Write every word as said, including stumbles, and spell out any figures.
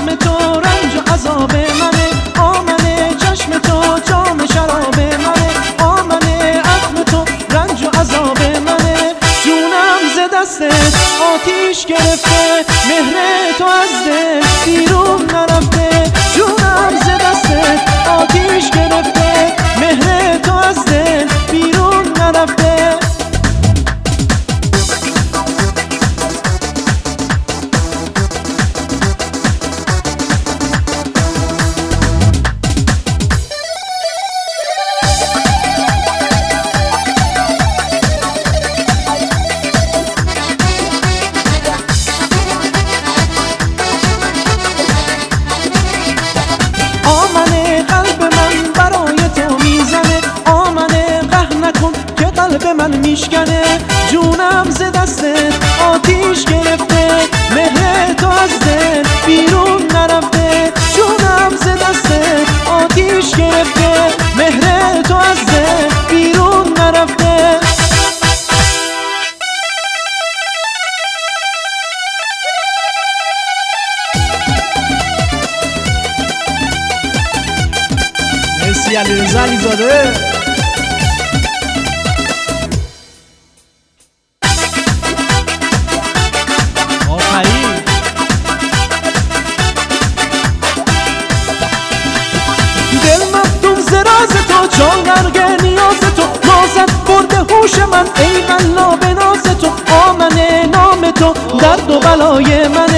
زخم تو رنج و عذاب منه، آمنه چشم تو جام شراب منه، آمنه عزم تو رنج و عذاب منه. جونم ز دستت آتیش گرفته، مهر تو از دل بیرون نرفته. جونم ز دستت آتیش گرفته، مهر تو از دل بیرون نرفته. آمنه قلب من برای تو میزنه، آمنه قهر نکن که قلب من میشکنه. جونم ز دستت آتیش گرفته، مهر تو از دل بیرون نرفته. جونم ز دستت آتیش گرفته، مهر تو از دل بیرون نرفته. مرسی علیرضا علیزاده. آفرین. دل مفتون ز راز تو، جان غرق نیاز تو، نازت برده هوش من ای قلاب ناز تو. آمنه نام تو درد و بلای من،